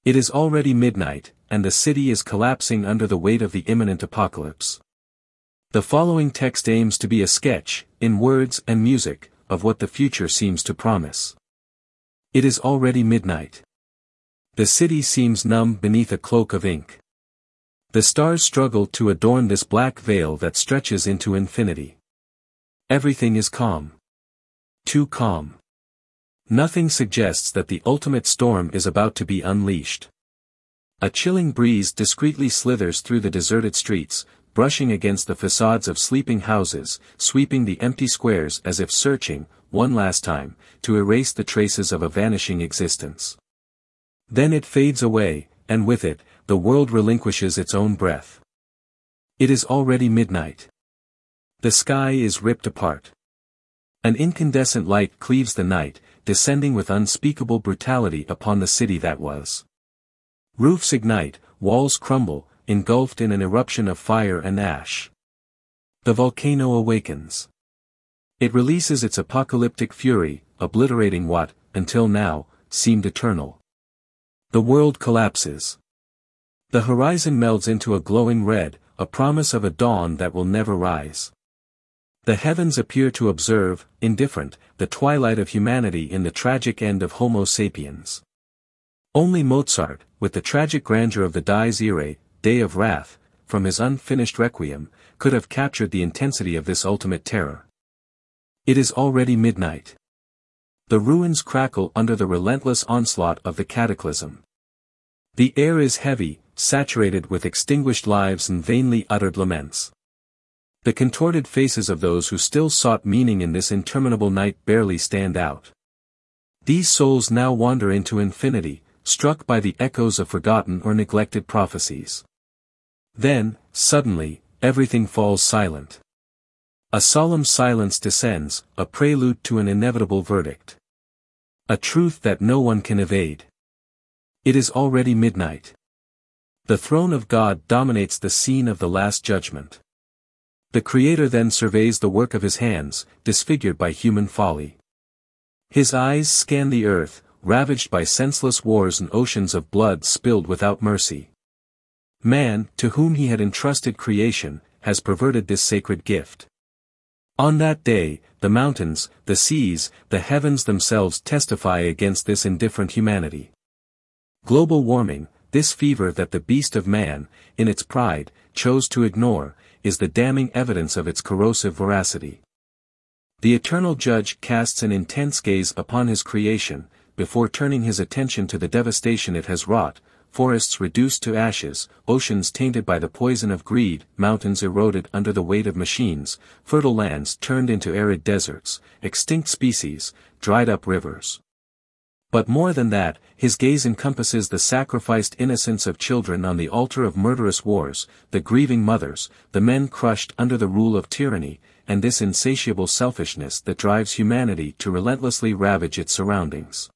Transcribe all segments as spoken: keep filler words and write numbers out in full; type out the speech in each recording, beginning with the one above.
It is already midnight, and the city is collapsing under the weight of the imminent apocalypse. The following text aims to be a sketch, in words and music, of what the future seems to promise. It is already midnight. The city seems numb beneath a cloak of ink. The stars struggle to adorn this black veil that stretches into infinity. Everything is calm. Too calm. Nothing suggests that the ultimate storm is about to be unleashed. A chilling breeze discreetly slithers through the deserted streets, brushing against the facades of sleeping houses, sweeping the empty squares as if searching, one last time, to erase the traces of a vanishing existence. Then it fades away, and with it, the world relinquishes its own breath. It is already midnight. The sky is ripped apart. An incandescent light cleaves the night, descending with unspeakable brutality upon the city that was. Roofs ignite, walls crumble, engulfed in an eruption of fire and ash. The volcano awakens. It releases its apocalyptic fury, obliterating what, until now, seemed eternal. The world collapses. The horizon melds into a glowing red, a promise of a dawn that will never rise. The heavens appear to observe, indifferent, the twilight of humanity in the tragic end of Homo sapiens. Only Mozart, with the tragic grandeur of the Dies Irae, Day of Wrath, from his unfinished Requiem, could have captured the intensity of this ultimate terror. It is already midnight. The ruins crackle under the relentless onslaught of the cataclysm. The air is heavy, saturated with extinguished lives and vainly uttered laments. The contorted faces of those who still sought meaning in this interminable night barely stand out. These souls now wander into infinity, struck by the echoes of forgotten or neglected prophecies. Then, suddenly, everything falls silent. A solemn silence descends, a prelude to an inevitable verdict. A truth that no one can evade. It is already midnight. The throne of God dominates the scene of the Last Judgment. The Creator then surveys the work of his hands, disfigured by human folly. His eyes scan the earth, ravaged by senseless wars and oceans of blood spilled without mercy. Man, to whom he had entrusted creation, has perverted this sacred gift. On that day, the mountains, the seas, the heavens themselves testify against this indifferent humanity. Global warming, this fever that the beast of man, in its pride, chose to ignore, is the damning evidence of its corrosive veracity. The eternal judge casts an intense gaze upon his creation, before turning his attention to the devastation it has wrought, forests reduced to ashes, oceans tainted by the poison of greed, mountains eroded under the weight of machines, fertile lands turned into arid deserts, extinct species, dried up rivers. But more than that, his gaze encompasses the sacrificed innocence of children on the altar of murderous wars, the grieving mothers, the men crushed under the rule of tyranny, and this insatiable selfishness that drives humanity to relentlessly ravage its surroundings.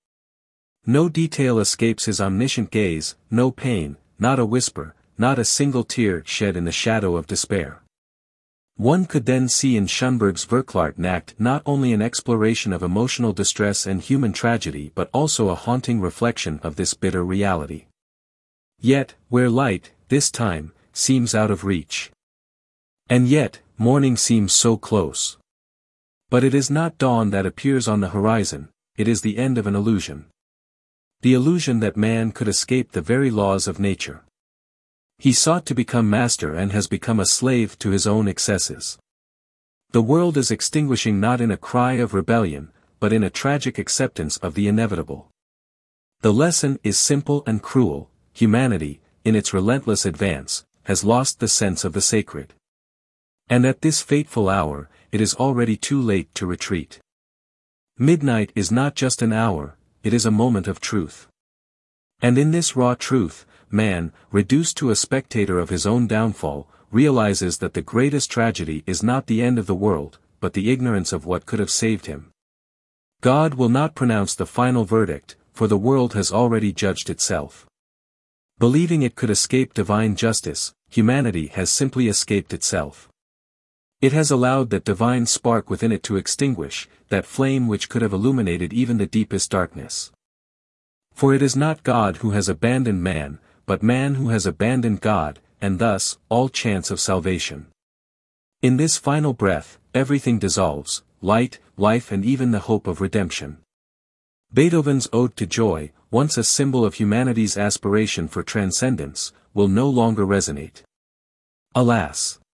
No detail escapes his omniscient gaze, no pain, not a whisper, not a single tear shed in the shadow of despair. One could then see in Schönberg's Verklärten act not only an exploration of emotional distress and human tragedy but also a haunting reflection of this bitter reality. Yet, where light, this time, seems out of reach. And yet, morning seems so close. But it is not dawn that appears on the horizon, it is the end of an illusion. The illusion that man could escape the very laws of nature. He sought to become master and has become a slave to his own excesses. The world is extinguishing not in a cry of rebellion, but in a tragic acceptance of the inevitable. The lesson is simple and cruel: humanity, in its relentless advance, has lost the sense of the sacred. And at this fateful hour, it is already too late to retreat. Midnight is not just an hour, it is a moment of truth. And in this raw truth, man, reduced to a spectator of his own downfall, realizes that the greatest tragedy is not the end of the world, but the ignorance of what could have saved him. God will not pronounce the final verdict, for the world has already judged itself. Believing it could escape divine justice, humanity has simply escaped itself. It has allowed that divine spark within it to extinguish, that flame which could have illuminated even the deepest darkness. For it is not God who has abandoned man, but man who has abandoned God, and thus, all chance of salvation. In this final breath, everything dissolves, light, life and even the hope of redemption. Beethoven's Ode to Joy, once a symbol of humanity's aspiration for transcendence, will no longer resonate. Alas!